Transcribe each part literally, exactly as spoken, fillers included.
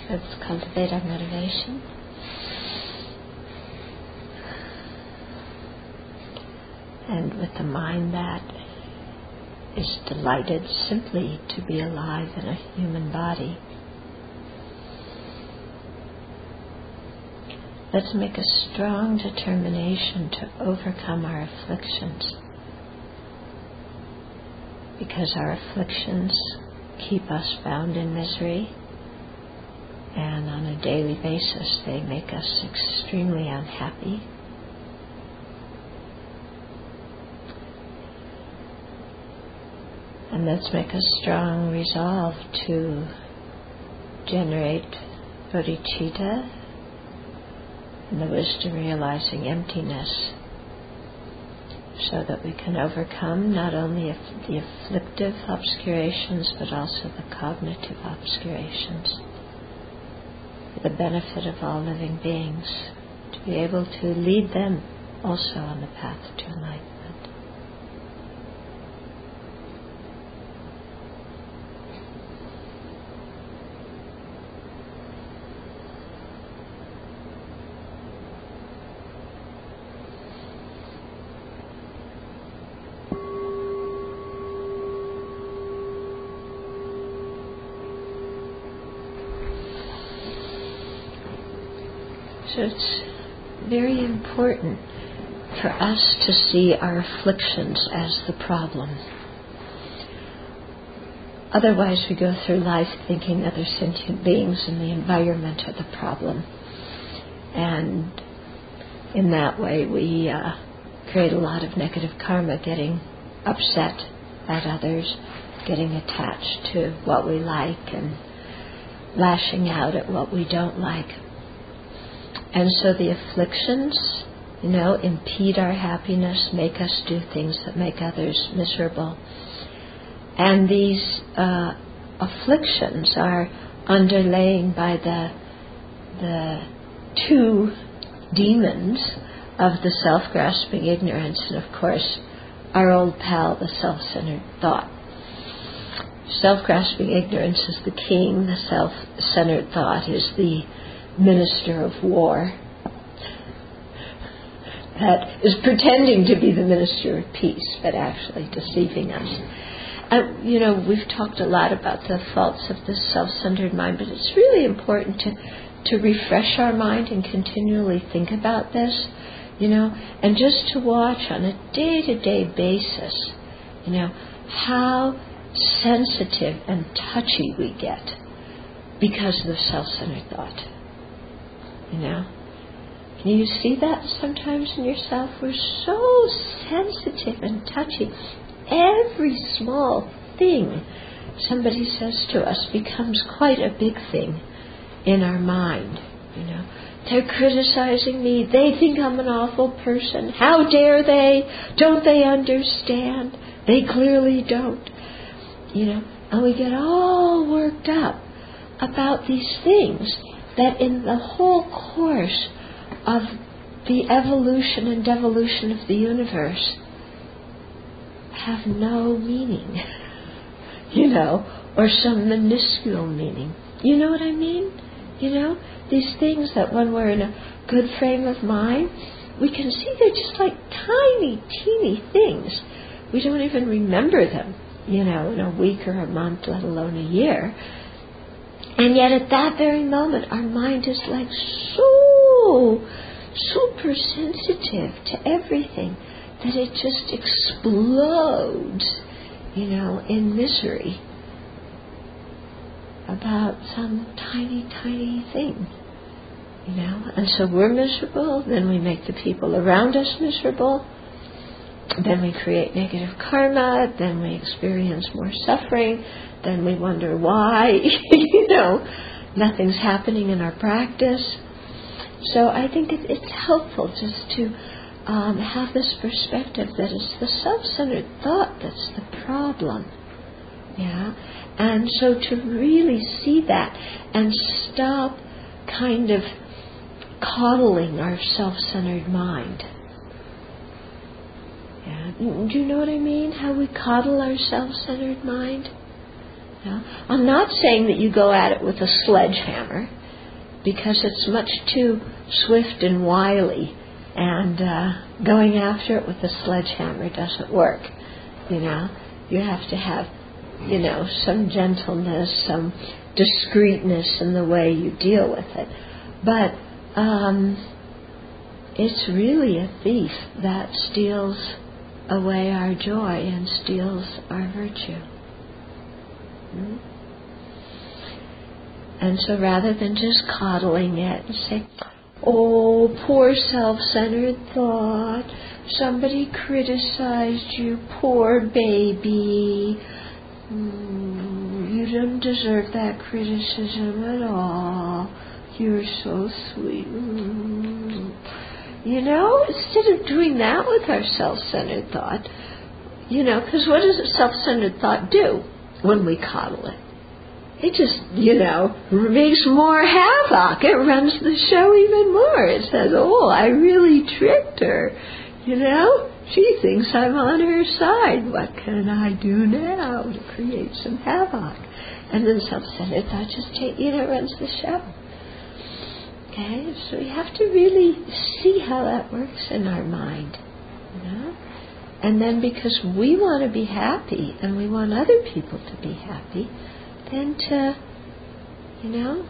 Let's cultivate our motivation. And with a mind that is delighted simply to be alive in a human body, let's make a strong determination to overcome our afflictions, because our afflictions keep us bound in misery, and on a daily basis they make us extremely unhappy. And let's make a strong resolve to generate bodhicitta and the wisdom realizing emptiness, so that we can overcome not only the afflictive obscurations but also the cognitive obscurations, for the benefit of all living beings, to be able to lead them also on the path to enlightenment. So it's very important for us to see our afflictions as the problem. Otherwise we go through life thinking other sentient beings and the environment are the problem. And in that way we uh, create a lot of negative karma, getting upset at others, getting attached to what we like and lashing out at what we don't like. And so the afflictions, you know, impede our happiness, make us do things that make others miserable. And these uh, afflictions are underlain by the the two demons of the self-grasping ignorance and, of course, our old pal, the self-centered thought. Self-grasping ignorance is the king, the self-centered thought is the minister of war that is pretending to be the minister of peace, but actually deceiving us. Uh, you know, we've talked a lot about the faults of the self-centered mind, but it's really important to to refresh our mind and continually think about this, you know, and just to watch on a day-to-day basis, you know, how sensitive and touchy we get because of the self-centered thought. You know, can you see that sometimes in yourself? We're so sensitive and touchy. Every small thing somebody says to us becomes quite a big thing in our mind. You know, they're criticizing me. They think I'm an awful person. How dare they? Don't they understand? They clearly don't. You know, and we get all worked up about these things that in the whole course of the evolution and devolution of the universe have no meaning, you know, or some minuscule meaning. You know what I mean? You know, these things that when we're in a good frame of mind, we can see they're just like tiny, teeny things. We don't even remember them, you know, in a week or a month, let alone a year. And yet at that very moment, our mind is like so super sensitive to everything that it just explodes, you know, in misery about some tiny, tiny thing, you know. And so we're miserable, then we make the people around us miserable, then we create negative karma, then we experience more suffering, then we wonder why, you know, nothing's happening in our practice. So I think it, it's helpful just to um, have this perspective that it's the self-centered thought that's the problem. Yeah? And so to really see that and stop kind of coddling our self-centered mind. Yeah? Do you know what I mean? How we coddle our self-centered mind? You know? I'm not saying that you go at it with a sledgehammer, because it's much too swift and wily, and uh, going after it with a sledgehammer doesn't work. You know, you have to have, you know, some gentleness, some discreetness in the way you deal with it. But um, it's really a thief that steals away our joy and steals our virtue. Hmm? And so rather than just coddling it and say, oh, poor self-centered thought, somebody criticized you, poor baby, mm, you don't deserve that criticism at all, you're so sweet. Mm. You know, instead of doing that with our self-centered thought, you know, because what does a self-centered thought do when we coddle it? It just, you know, makes more havoc. It runs the show even more. It says, oh, I really tricked her. You know, she thinks I'm on her side. What can I do now to create some havoc? And then self-centered thought just, you know, runs the show. Okay, so we have to really see how that works in our mind. You know? And then because we want to be happy and we want other people to be happy, then to, you know,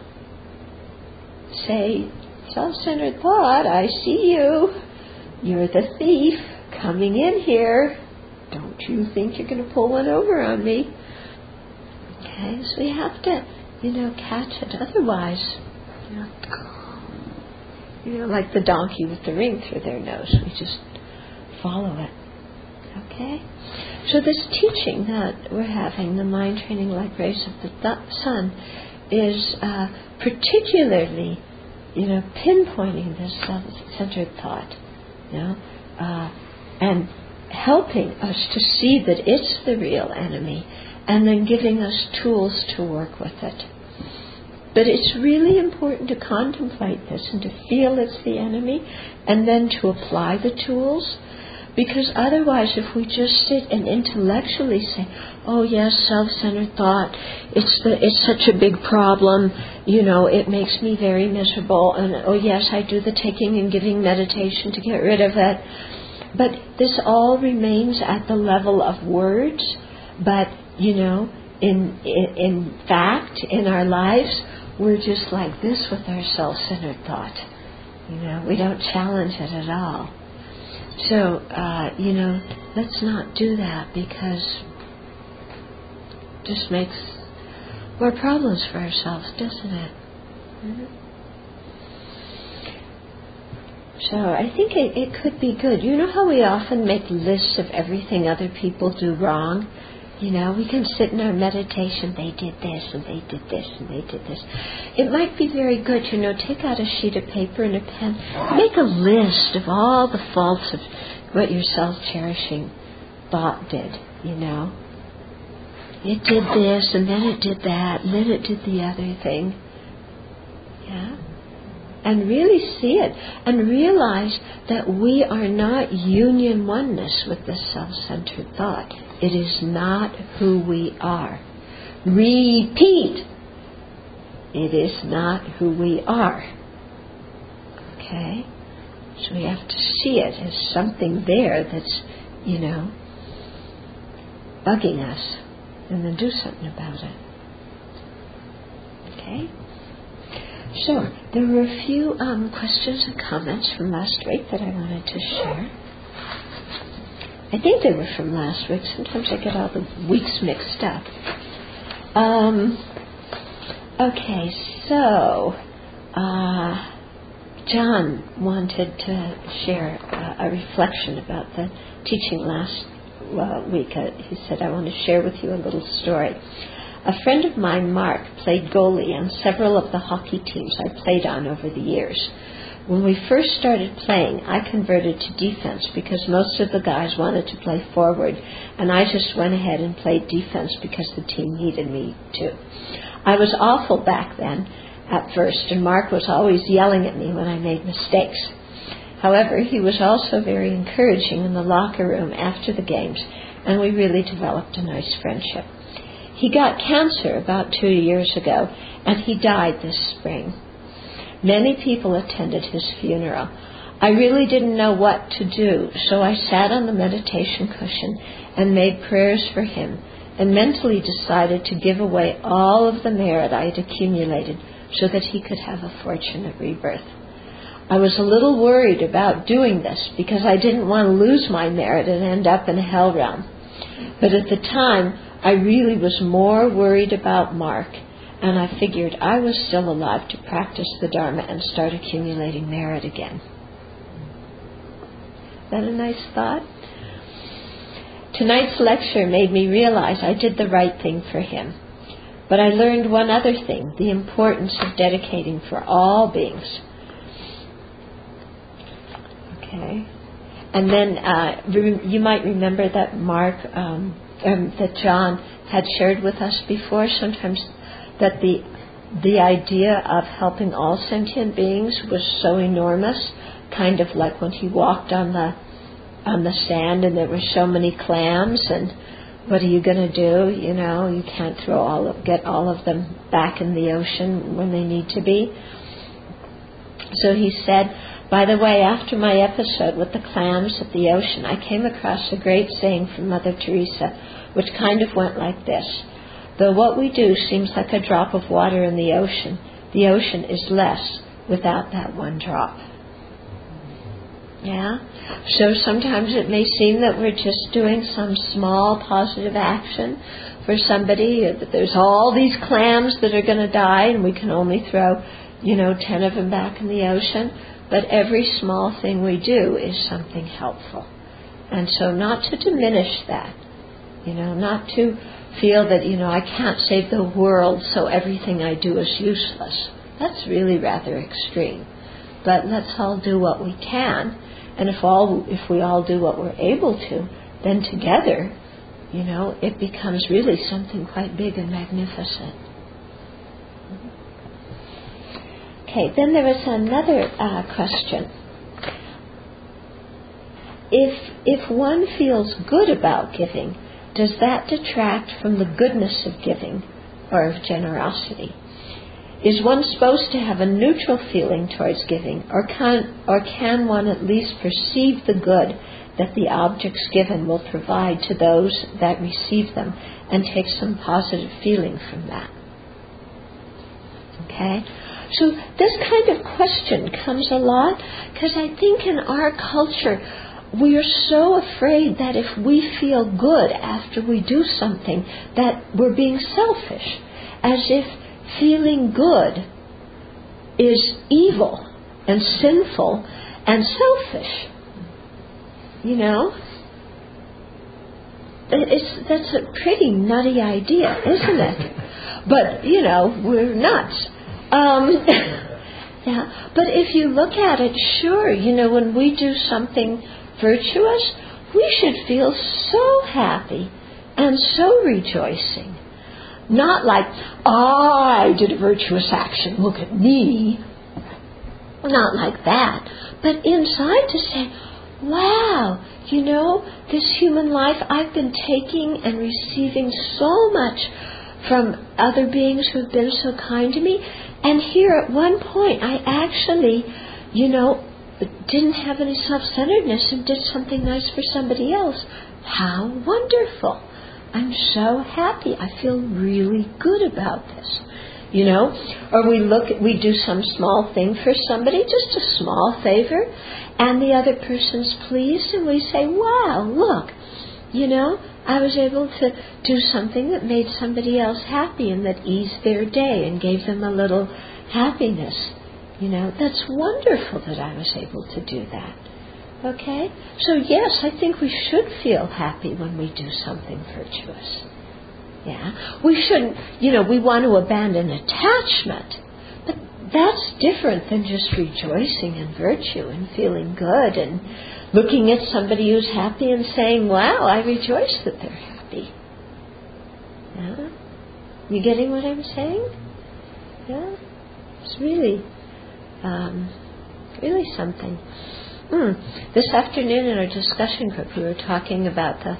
say, self-centered thought, I see you. You're the thief coming in here. Don't you think you're going to pull one over on me? Okay, so we have to, you know, catch it. Otherwise, you know, you know, like the donkey with the ring through their nose. We just follow it. Okay? So this teaching that we're having, the mind training like rays of the th- sun, is uh, particularly, you know, pinpointing this self-centered thought, you know, uh, and helping us to see that it's the real enemy, and then giving us tools to work with it. But it's really important to contemplate this and to feel it's the enemy, and then to apply the tools. Because otherwise, if we just sit and intellectually say, oh yes, self-centered thought, it's the, it's such a big problem, you know, it makes me very miserable, and oh yes, I do the taking and giving meditation to get rid of it. But this all remains at the level of words, but, you know, in, in, in fact, in our lives, we're just like this with our self-centered thought. You know, we don't challenge it at all. So, uh, you know, let's not do that, because it just makes more problems for ourselves, doesn't it? Mm-hmm. So I think it, it could be good. You know how we often make lists of everything other people do wrong? You know, we can sit in our meditation, they did this, and they did this, and they did this. It might be very good, you know, take out a sheet of paper and a pen, make a list of all the faults of what your self-cherishing thought did, you know. It did this, and then it did that, and then it did the other thing. Yeah? And really see it, and realize that we are not union oneness with this self-centered thought. It is not who we are. Repeat. It is not who we are. Okay? So we have to see it as something there that's, you know, bugging us, and then do something about it. Okay? So, there were a few um, questions and comments from last week that I wanted to share. I think they were from last week. Sometimes I get all the weeks mixed up. Um, okay, so uh, John wanted to share uh, a reflection about the teaching last uh, week. Uh, he said, I want to share with you a little story. A friend of mine, Mark, played goalie on several of the hockey teams I played on over the years. When we first started playing, I converted to defense because most of the guys wanted to play forward, and I just went ahead and played defense because the team needed me to. I was awful back then at first, and Mark was always yelling at me when I made mistakes. However, he was also very encouraging in the locker room after the games, and we really developed a nice friendship. He got cancer about two years ago, and he died this spring. Many people attended his funeral. I really didn't know what to do, so I sat on the meditation cushion and made prayers for him, and mentally decided to give away all of the merit I had accumulated so that he could have a fortunate rebirth. I was a little worried about doing this because I didn't want to lose my merit and end up in a hell realm. But at the time, I really was more worried about Mark, and I figured I was still alive to practice the Dharma and start accumulating merit again. Is that a nice thought? Tonight's lecture made me realize I did the right thing for him. But I learned one other thing, the importance of dedicating for all beings. Okay. And then uh, re- you might remember that Mark, um, um, that John had shared with us before, sometimes that the the idea of helping all sentient beings was so enormous, kind of like when he walked on the on the sand and there were so many clams, and what are you going to do? You know, you can't throw all of, get all of them back in the ocean when they need to be. So he said, by the way, after my episode with the clams at the ocean, I came across a great saying from Mother Teresa, which kind of went like this: though what we do seems like a drop of water in the ocean, the ocean is less without that one drop. Yeah? So sometimes it may seem that we're just doing some small positive action for somebody, that there's all these clams that are going to die and we can only throw, you know, ten of them back in the ocean. But every small thing we do is something helpful. And so not to diminish that, you know, not to feel that, you know, I can't save the world, so everything I do is useless. That's really rather extreme. But let's all do what we can. And if all, if we all do what we're able to, then together, you know, it becomes really something quite big and magnificent. Okay, then there was another uh, question. If if one feels good about giving, does that detract from the goodness of giving or of generosity? Is one supposed to have a neutral feeling towards giving, or can, or can one at least perceive the good that the objects given will provide to those that receive them and take some positive feeling from that? Okay? So this kind of question comes a lot because I think in our culture we are so afraid that if we feel good after we do something that we're being selfish, as if feeling good is evil and sinful and selfish. You know? It's, that's a pretty nutty idea, isn't it? But, you know, we're nuts. Um, yeah. But if you look at it, sure, you know, when we do something virtuous, we should feel so happy and so rejoicing. Not like, I did a virtuous action, look at me. Not like that. But inside to say, wow, you know, this human life, I've been taking and receiving so much from other beings who have been so kind to me. And here at one point, I actually, you know, didn't have any self-centeredness and did something nice for somebody else. How wonderful. I'm so happy. I feel really good about this. You know, or we look, at, we do some small thing for somebody, just a small favor, and the other person's pleased, and we say, wow, look, you know, I was able to do something that made somebody else happy and that eased their day and gave them a little happiness. You know, that's wonderful that I was able to do that. Okay? So yes, I think we should feel happy when we do something virtuous. Yeah? We shouldn't, you know, we want to abandon attachment. But that's different than just rejoicing in virtue and feeling good and looking at somebody who's happy and saying, wow, I rejoice that they're happy. Yeah? You getting what I'm saying? Yeah? It's really, um, really something. Mm. This afternoon in our discussion group, we were talking about the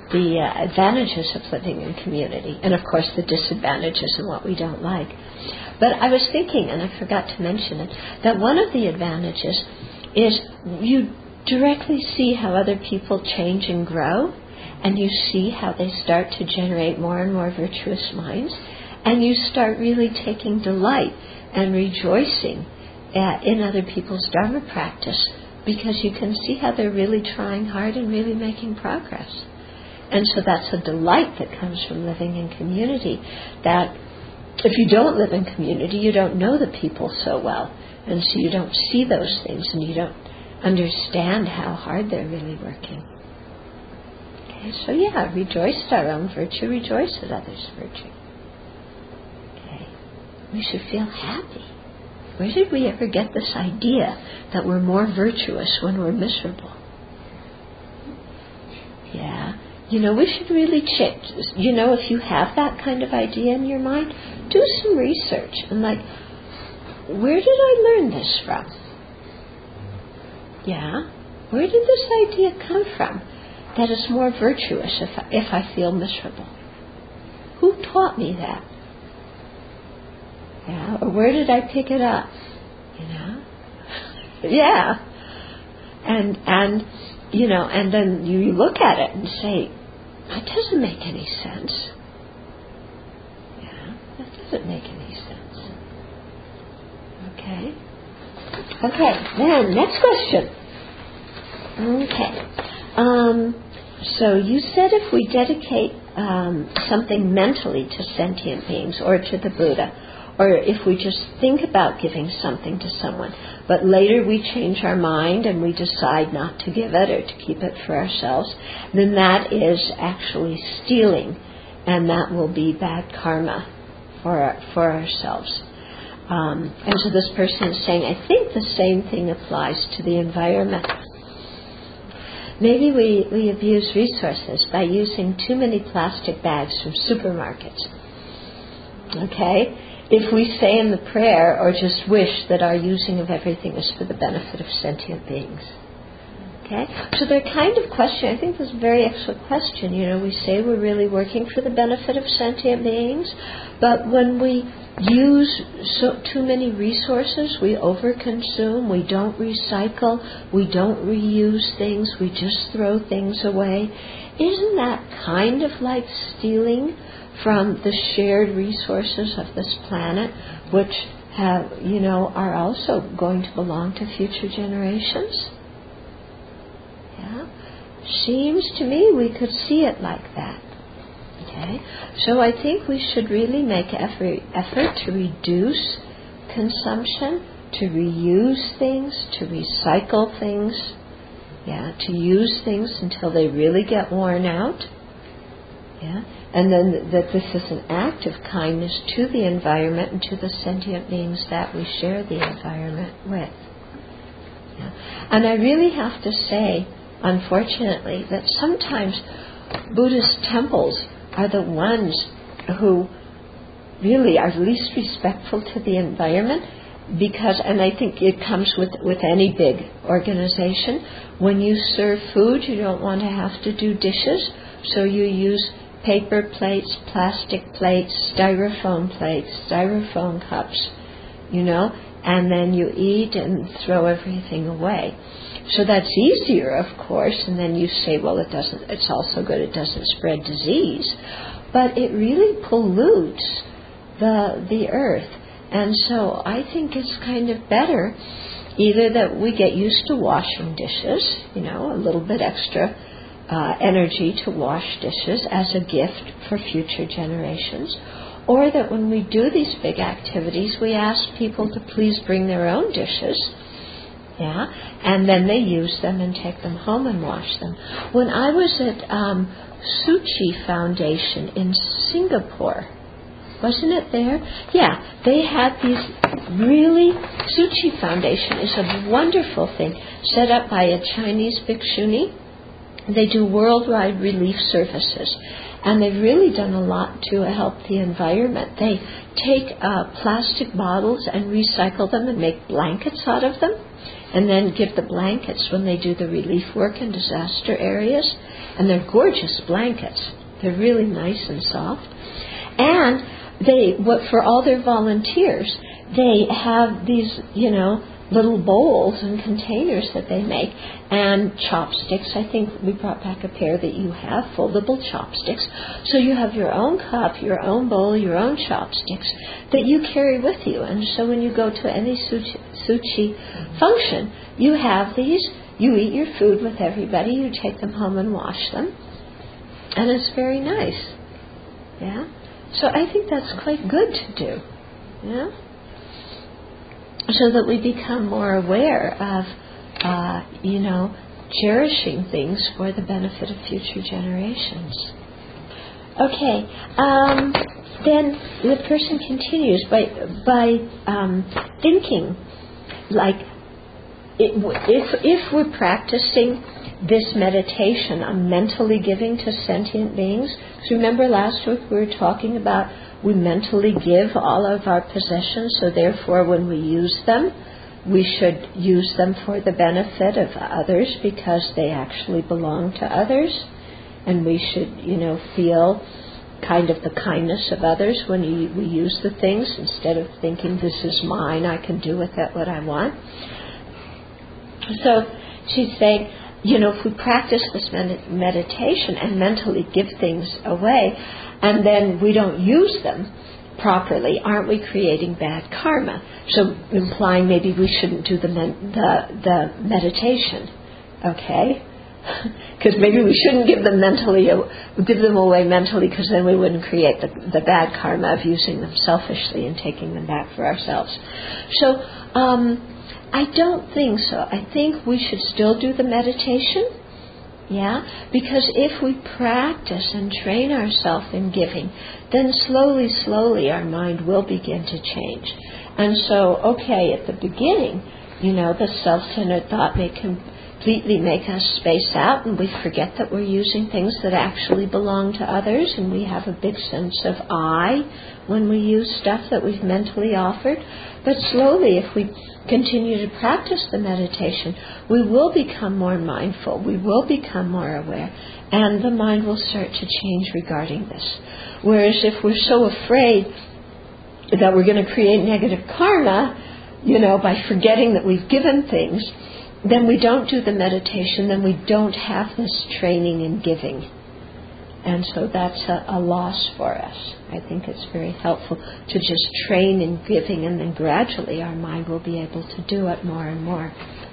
the uh, advantages of living in community, and of course the disadvantages and what we don't like. But I was thinking, and I forgot to mention it, that one of the advantages is you directly see how other people change and grow, and you see how they start to generate more and more virtuous minds, and you start really taking delight and rejoicing at, in other people's Dharma practice, because you can see how they're really trying hard and really making progress. And so that's a delight that comes from living in community, that if you don't live in community, you don't know the people so well, and so you don't see those things, and you don't understand how hard they're really working. Okay, so yeah, rejoice at our own virtue, rejoice at others' virtue. Okay, we should feel happy. Where did we ever get this idea that we're more virtuous when we're miserable? Yeah, you know, we should really check. You know, if you have that kind of idea in your mind, do some research and like, where did I learn this from? Yeah, where did this idea come from? That is more virtuous if I, if I feel miserable. Who taught me that? Yeah, or where did I pick it up? You know? Yeah. And, and, you know, and then you look at it and say, that doesn't make any sense. Yeah, that doesn't make any sense. Okay. Okay, then, next question. Okay. Um, so you said if we dedicate um, something mentally to sentient beings or to the Buddha, or if we just think about giving something to someone, but later we change our mind and we decide not to give it or to keep it for ourselves, then that is actually stealing, and that will be bad karma for our, for ourselves. Um, and so this person is saying, I think the same thing applies to the environment. Maybe we, we abuse resources by using too many plastic bags from supermarkets. Okay? If we say in the prayer or just wish that our using of everything is for the benefit of sentient beings. Okay? So they're kind of question. I think this is a very excellent question. You know, we say we're really working for the benefit of sentient beings, but when we use so, too many resources, we overconsume, we don't recycle, we don't reuse things, we just throw things away. Isn't that kind of like stealing from the shared resources of this planet, which have, you know, are also going to belong to future generations? Yeah? Seems to me we could see it like that. Okay? So I think we should really make every effort to reduce consumption, to reuse things, to recycle things, yeah, to use things until they really get worn out. Yeah? And then that this is an act of kindness to the environment and to the sentient beings that we share the environment with. Yeah? And I really have to say, unfortunately, that sometimes Buddhist temples are the ones who really are least respectful to the environment, because, and I think it comes with, with any big organization, when you serve food you don't want to have to do dishes, so you use paper plates, plastic plates, styrofoam plates, styrofoam cups, you know, and then you eat and throw everything away. So that's easier, of course, and then you say, well, it doesn't, it's also good, it doesn't spread disease, but it really pollutes the the earth. And so I think it's kind of better either that we get used to washing dishes, you know, a little bit extra uh, energy to wash dishes as a gift for future generations, or that when we do these big activities, we ask people to please bring their own dishes. Yeah, and then they use them and take them home and wash them. When I was at um, Tzu Chi Foundation in Singapore, wasn't it there? Yeah, they had these really, Tzu Chi Foundation is a wonderful thing set up by a Chinese bhikshuni. They do worldwide relief services. And they've really done a lot to help the environment. They take uh, plastic bottles and recycle them and make blankets out of them, and then give the blankets when they do the relief work in disaster areas. And they're gorgeous blankets. They're really nice and soft. And they, what for all their volunteers, they have these, you know, little bowls and containers that they make, and chopsticks. I think we brought back a pair that you have, foldable chopsticks. So you have your own cup, your own bowl, your own chopsticks that you carry with you. And so when you go to any Tzu Chi function, you have these, you eat your food with everybody, you take them home and wash them. And it's very nice. Yeah? So I think that's quite good to do. Yeah? So that we become more aware of, uh, you know, cherishing things for the benefit of future generations. Okay, um, then the person continues by by um, thinking, like, it, if if we're practicing this meditation on mentally giving to sentient beings. So remember last week we were talking about we mentally give all of our possessions, so therefore when we use them, we should use them for the benefit of others because they actually belong to others. And we should, you know, feel kind of the kindness of others when we use the things instead of thinking this is mine, I can do with it what I want. So she's saying, you know, if we practice this med- meditation and mentally give things away, and then we don't use them properly, aren't we creating bad karma? So implying maybe we shouldn't do the men- the, the meditation, okay? Because maybe we shouldn't give them mentally, give them away mentally, because then we wouldn't create the, the bad karma of using them selfishly and taking them back for ourselves. So. Um, I don't think so. I think we should still do the meditation, yeah? Because if we practice and train ourselves in giving, then slowly, slowly our mind will begin to change. And so, okay, at the beginning, you know, the self-centered thought may completely make us space out, and we forget that we're using things that actually belong to others, and we have a big sense of I when we use stuff that we've mentally offered. But slowly, if we continue to practice the meditation, we will become more mindful, we will become more aware, and the mind will start to change regarding this. Whereas if we're so afraid that we're going to create negative karma, you know, by forgetting that we've given things, then we don't do the meditation, then we don't have this training in giving. And so that's a, a loss for us. I think it's very helpful to just train in giving, and then gradually our mind will be able to do it more and more.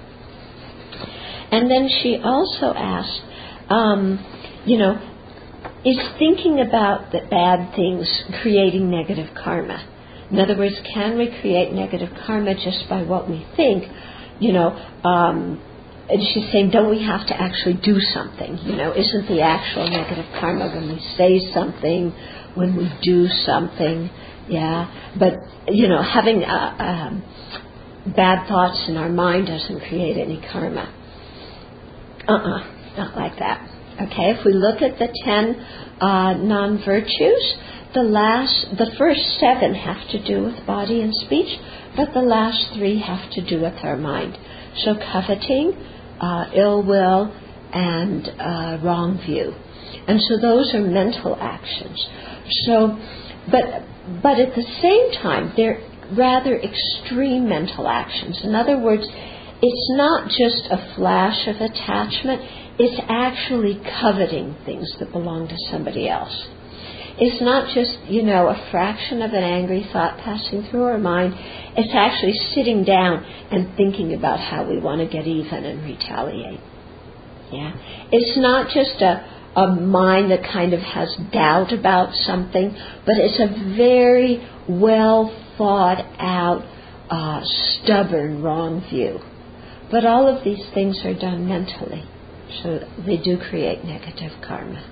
And then she also asked, um, you know, is thinking about the bad things creating negative karma? In other words, can we create negative karma just by what we think? You know, um, and she's saying, don't we have to actually do something? You know, isn't the actual negative karma when we say something, when we do something? Yeah, but, you know, having uh, um, bad thoughts in our mind doesn't create any karma. Uh-uh, not like that. Okay, if we look at the ten uh, non-virtues, the last, the first seven have to do with body and speech, but the last three have to do with our mind. So coveting, uh, ill will, and uh, wrong view. And so those are mental actions. So, but but at the same time, they're rather extreme mental actions. In other words, it's not just a flash of attachment, it's actually coveting things that belong to somebody else. It's not just, you know, a fraction of an angry thought passing through our mind. It's actually sitting down and thinking about how we want to get even and retaliate. Yeah. It's not just a, a mind that kind of has doubt about something, but it's a very well thought out, uh, stubborn wrong view. But all of these things are done mentally, so they do create negative karma.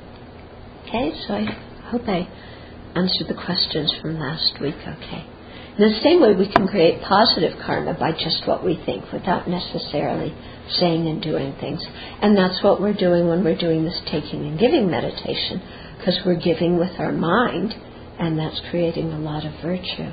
Okay, so I hope I answered the questions from last week okay. In the same way, we can create positive karma by just what we think without necessarily saying and doing things. And that's what we're doing when we're doing this taking and giving meditation, because we're giving with our mind, and that's creating a lot of virtue.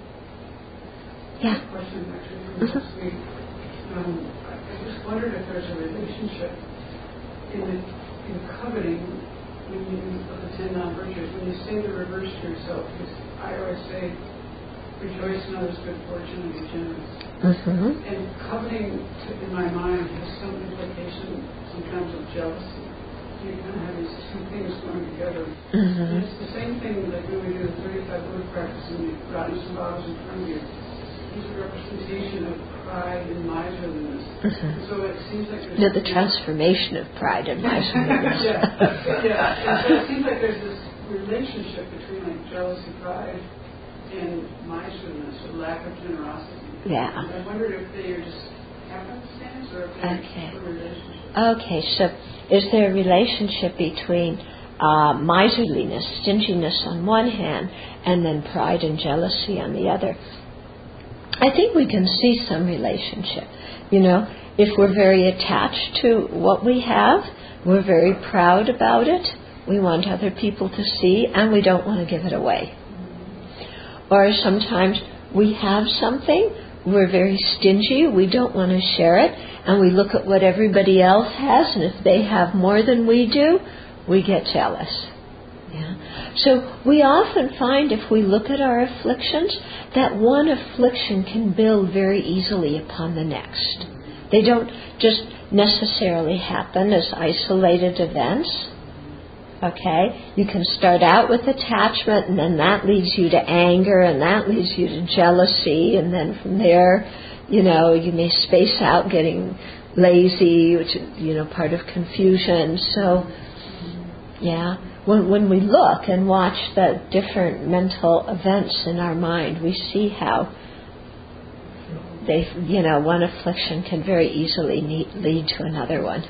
Yeah? Question actually from last week. Um, I just wondered if there's a relationship in, the, in coveting when you, of the ten non-virtues, when you say the reverse to yourself, because I always say, rejoice in others' good fortune and be generous. Mm-hmm. And coveting, in my mind, has some implication sometimes of jealousy. You kind of have these two things going together. Mm-hmm. And it's the same thing like when we do the thirty-five word practice and we brought in some bottles in front of you. It's a representation of pride and miserliness. Mm-hmm. So it seems like there's... No, the transformation of pride and miserliness. yeah, yeah. And so it seems like there's this relationship between like jealousy, pride, and miserliness, or lack of generosity. Yeah. And I wondered if they are just happenstance or if they're Okay. a relationship. Okay, so is there a relationship between uh, miserliness, stinginess on one hand, and then pride and jealousy on the other? I think we can see some relationship. You know, if we're very attached to what we have, we're very proud about it, we want other people to see, and we don't want to give it away. Or sometimes we have something, we're very stingy, we don't want to share it, and we look at what everybody else has, and if they have more than we do, we get jealous. Yeah. So we often find, if we look at our afflictions, that one affliction can build very easily upon the next. They don't just necessarily happen as isolated events. Okay? You can start out with attachment, and then that leads you to anger, and that leads you to jealousy, and then from there, you know, you may space out getting lazy, which is, you know, part of confusion. So, yeah, when, when we look and watch the different mental events in our mind, we see how they, you know, one affliction can very easily lead to another one.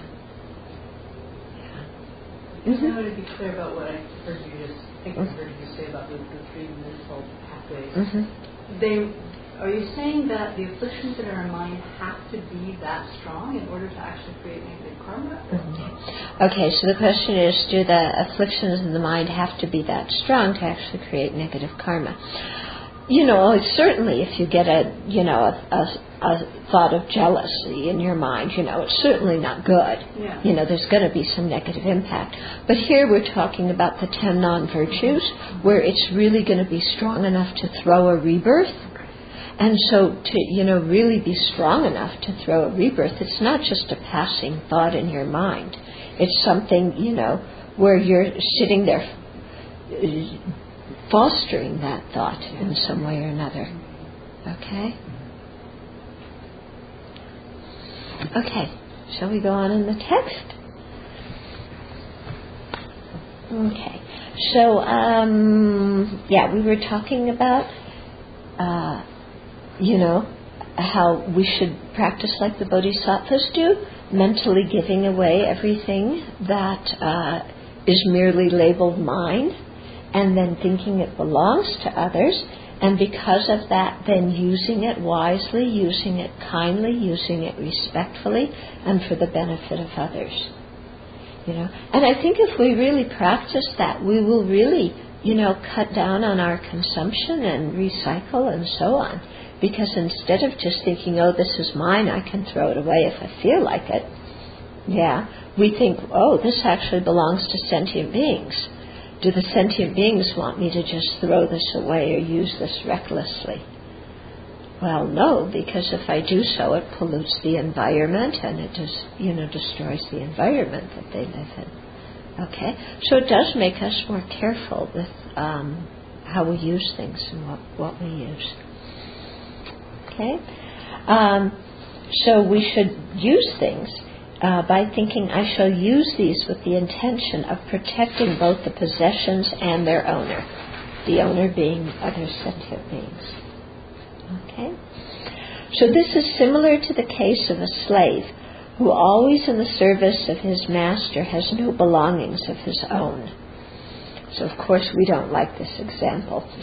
Mm-hmm. I wanted to be clear about what I heard you just I think mm-hmm. I heard you say about the, the three mental pathways. Mm-hmm. They are you saying that the afflictions in our mind have to be that strong in order to actually create negative karma? Mm-hmm. Okay, so the question is, do the afflictions in the mind have to be that strong to actually create negative karma? You know, certainly if you get a, you know, a, a, a thought of jealousy in your mind, you know, it's certainly not good. Yeah. You know, there's going to be some negative impact. But here we're talking about the ten non-virtues, where it's really going to be strong enough to throw a rebirth. And so to, you know, really be strong enough to throw a rebirth, it's not just a passing thought in your mind. It's something, you know, where you're sitting there fostering that thought in some way or another. Okay? Okay. Shall we go on in the text? Okay. So, um, yeah, we were talking about, uh, you know, how we should practice like the bodhisattvas do, mentally giving away everything that uh, is merely labeled mine, and then thinking it belongs to others, and because of that, then using it wisely, using it kindly, using it respectfully, and for the benefit of others. You know, and I think if we really practice that, we will really, you know, cut down on our consumption and recycle and so on. Because instead of just thinking, oh, this is mine, I can throw it away if I feel like it. Yeah, we think, oh, this actually belongs to sentient beings. Do the sentient beings want me to just throw this away or use this recklessly? Well, no, because if I do so, it pollutes the environment and it just, you know, destroys the environment that they live in. Okay? So it does make us more careful with um, how we use things and what, what we use. Okay? Um, so we should use things Uh, by thinking, I shall use these with the intention of protecting both the possessions and their owner, the owner being other sentient beings. Okay? So this is similar to the case of a slave who always in the service of his master has no belongings of his own. So of course we don't like this example.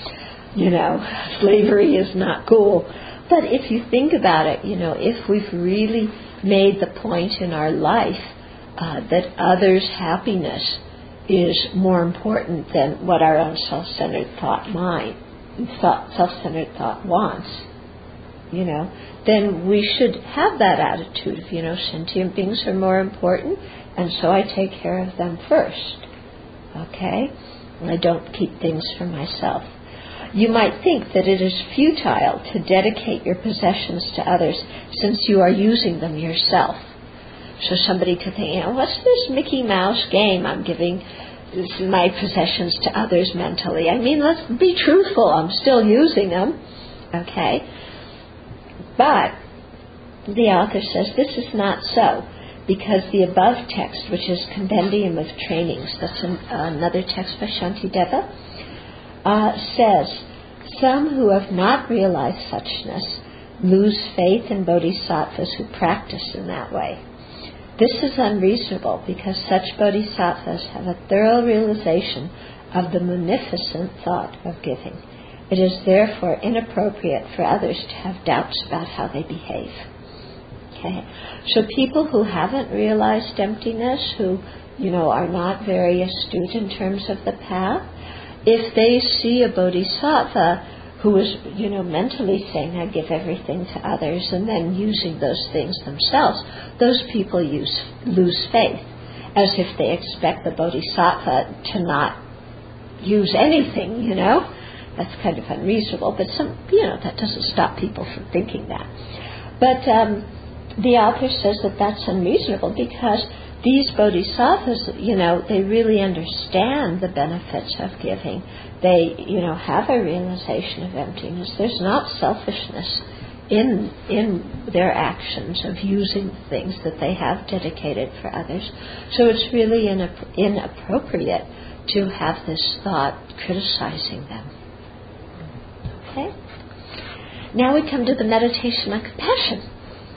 you know, slavery is not cool. But if you think about it, you know, if we've really made the point in our life uh, that others' happiness is more important than what our own self-centered thought mind, thought, self-centered thought wants, you know, then we should have that attitude of, you know, sentient beings are more important, and so I take care of them first. Okay? And I don't keep things for myself. You might think that it is futile to dedicate your possessions to others since you are using them yourself. So somebody could think, you know, what's this Mickey Mouse game I'm giving my possessions to others mentally? I mean, let's be truthful. I'm still using them. Okay? But the author says this is not so, because the above text, which is Compendium of Trainings, that's an, another text by Shantideva, uh, says, some who have not realized suchness lose faith in bodhisattvas who practice in that way. This is unreasonable because such bodhisattvas have a thorough realization of the munificent thought of giving. It is therefore inappropriate for others to have doubts about how they behave. Okay, so people who haven't realized emptiness, who, you know, are not very astute in terms of the path, if they see a bodhisattva who is, you know, mentally saying, I give everything to others, and then using those things themselves, those people use, lose faith, as if they expect the bodhisattva to not use anything, you know. That's kind of unreasonable, but some, you know, that doesn't stop people from thinking that. But um, the author says that that's unreasonable because these bodhisattvas, you know, they really understand the benefits of giving. They, you know, have a realization of emptiness. There's not selfishness in in their actions of using things that they have dedicated for others. So it's really inapp- inappropriate to have this thought criticizing them. Okay? Now we come to the meditation on compassion.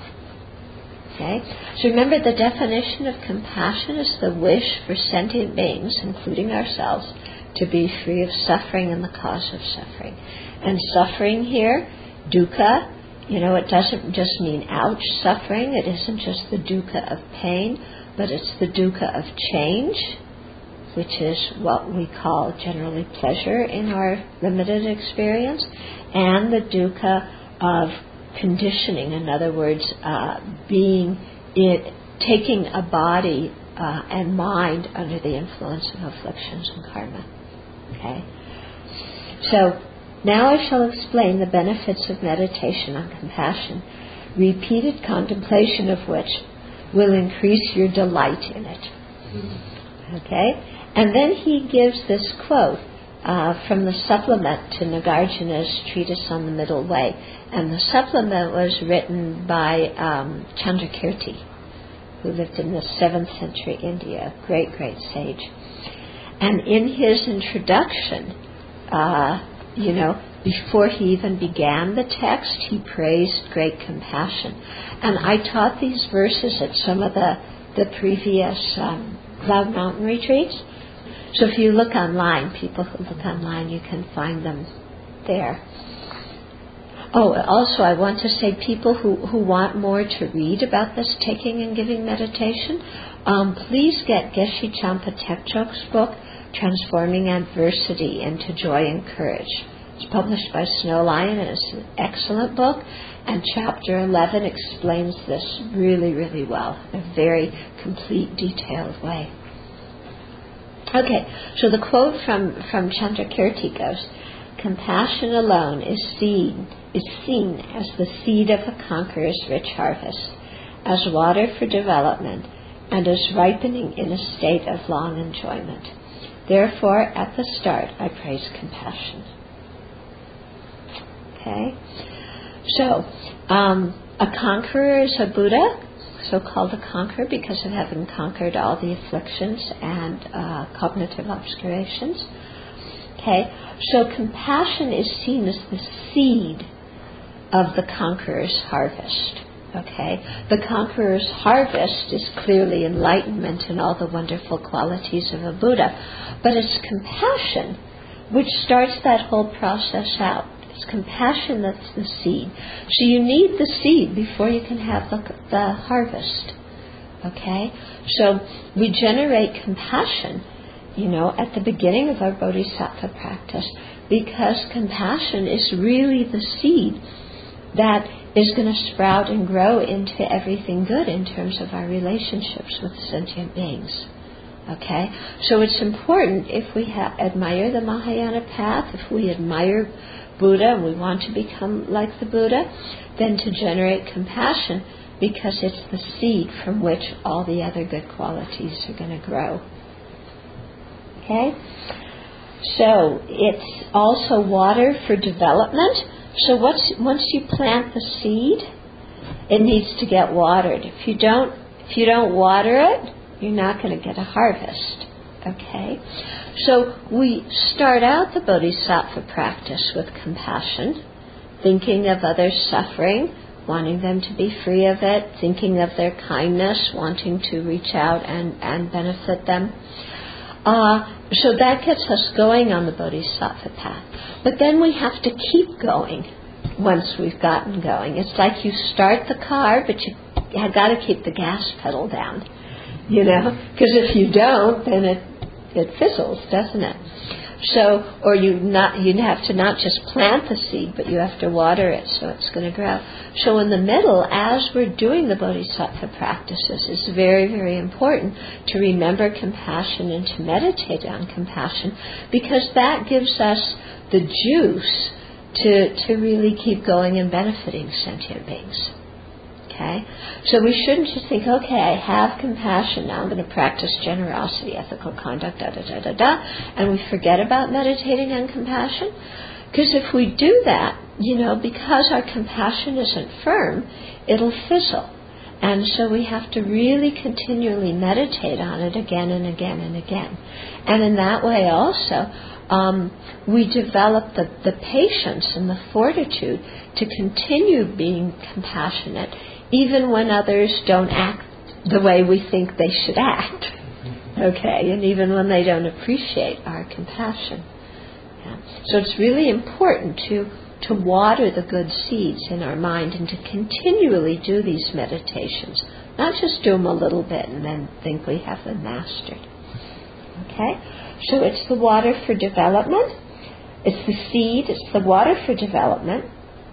Okay? So remember, the definition of compassion is the wish for sentient beings, including ourselves, to be free of suffering and the cause of suffering. And suffering here, dukkha, you know, it doesn't just mean ouch suffering. It isn't just the dukkha of pain, but it's the dukkha of change, which is what we call generally pleasure in our limited experience, and the dukkha of conditioning, in other words, uh, being it, taking a body uh, and mind under the influence of afflictions and karma. Okay? So now I shall explain the benefits of meditation on compassion, repeated contemplation of which will increase your delight in it. Okay? And then he gives this quote uh, from the supplement to Nagarjuna's treatise on the middle way. And the supplement was written by um, Chandrakirti, who lived in the seventh century India, great, great sage. And in his introduction, uh, you know, before he even began the text, he praised great compassion. And I taught these verses at some of the, the previous um, Cloud Mountain retreats. So if you look online, people who look online, you can find them there. Oh, also I want to say, people who, who want more to read about this taking and giving meditation, um, please get Geshe Champa Tekchok's book, Transforming Adversity into Joy and Courage. It's published by Snow Lion, and it's an excellent book, and chapter eleven explains this really, really well, in a very complete, detailed way. Okay, so the quote from, from Chandrakirti goes, compassion alone is seen, is seen as the seed of a conqueror's rich harvest, as water for development, and as ripening in a state of long enjoyment. Therefore, at the start, I praise compassion. Okay? So, um, a conqueror is a Buddha, so-called a conqueror because of having conquered all the afflictions and uh, cognitive obscurations. Okay? So compassion is seen as the seed of the conqueror's harvest. Okay? The conqueror's harvest is clearly enlightenment and all the wonderful qualities of a Buddha. But it's compassion which starts that whole process out. It's compassion that's the seed. So you need the seed before you can have the, the harvest. Okay? So we generate compassion, you know, at the beginning of our bodhisattva practice, because compassion is really the seed that is going to sprout and grow into everything good in terms of our relationships with sentient beings. Okay? So it's important, if we ha- admire the Mahayana path, if we admire Buddha and we want to become like the Buddha, then to generate compassion, because it's the seed from which all the other good qualities are going to grow. Okay? So it's also water for development. So what's, once you plant the seed, it needs to get watered. If you don't, if you don't water it, you're not going to get a harvest. Okay? So we start out the bodhisattva practice with compassion, thinking of others' suffering, wanting them to be free of it, thinking of their kindness, wanting to reach out and, and benefit them. Uh, so that gets us going on the bodhisattva path. But then we have to keep going once we've gotten going. It's like you start the car, but you have got to keep the gas pedal down, you know, because if you don't, then it it fizzles, doesn't it? So, or you not you have to not just plant the seed, but you have to water it so it's going to grow. So in the middle, as we're doing the bodhisattva practices, it's very, very important to remember compassion and to meditate on compassion, because that gives us the juice to to really keep going and benefiting sentient beings. Okay? So we shouldn't just think, okay, I have compassion, now I'm going to practice generosity, ethical conduct, da da da da da, and we forget about meditating on compassion. Because if we do that, you know, because our compassion isn't firm, it'll fizzle. And so we have to really continually meditate on it again and again and again. And in that way also, um, we develop the, the patience and the fortitude to continue being compassionate, even when others don't act the way we think they should act, okay, and even when they don't appreciate our compassion. Yeah. So it's really important to, to water the good seeds in our mind and to continually do these meditations, not just do them a little bit and then think we have them mastered. Okay? So it's the water for development, it's the seed, it's the water for development,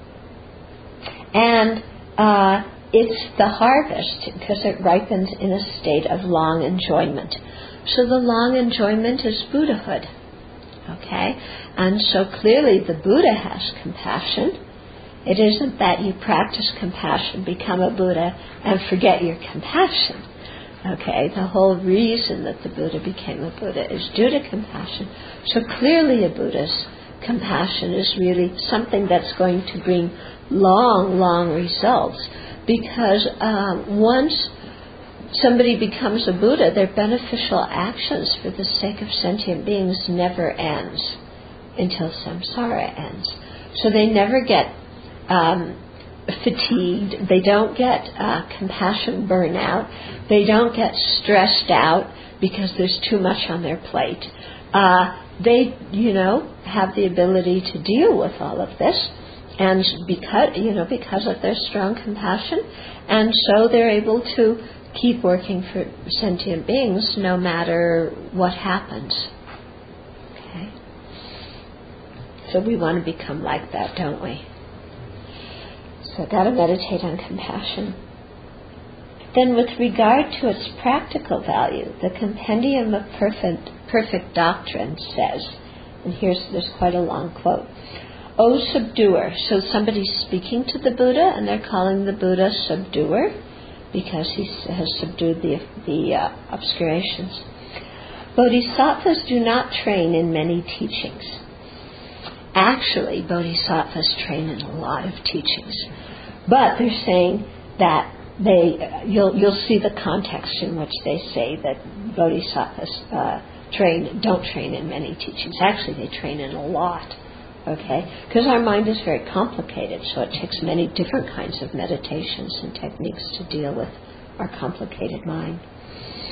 and uh, it's the harvest, because it ripens in a state of long enjoyment. So the long enjoyment is Buddhahood. Okay? And so clearly the Buddha has compassion. It isn't that you practice compassion, become a Buddha, and forget your compassion. Okay? The whole reason that the Buddha became a Buddha is due to compassion. So clearly a Buddha's compassion is really something that's going to bring long, long results. Because um, once somebody becomes a Buddha, their beneficial actions for the sake of sentient beings never ends until samsara ends. So they never get um, fatigued. They don't get uh, compassion burnout. They don't get stressed out because there's too much on their plate. Uh, they, you know, have the ability to deal with all of this. And because, you know, because of their strong compassion, and so they're able to keep working for sentient beings no matter what happens. Okay? So we want to become like that, don't we? So got to meditate on compassion. Then with regard to its practical value, the Compendium of Perfect, Perfect Doctrine says, and here's there's quite a long quote, O subduer. So somebody's speaking to the Buddha and they're calling the Buddha subduer because he has subdued the, the uh, obscurations. Bodhisattvas do not train in many teachings. Actually, bodhisattvas train in a lot of teachings. But they're saying that they, uh, you'll, you'll see the context in which they say that bodhisattvas uh, train, don't train in many teachings. Actually, they train in a lot. Okay? Because our mind is very complicated, so it takes many different kinds of meditations and techniques to deal with our complicated mind.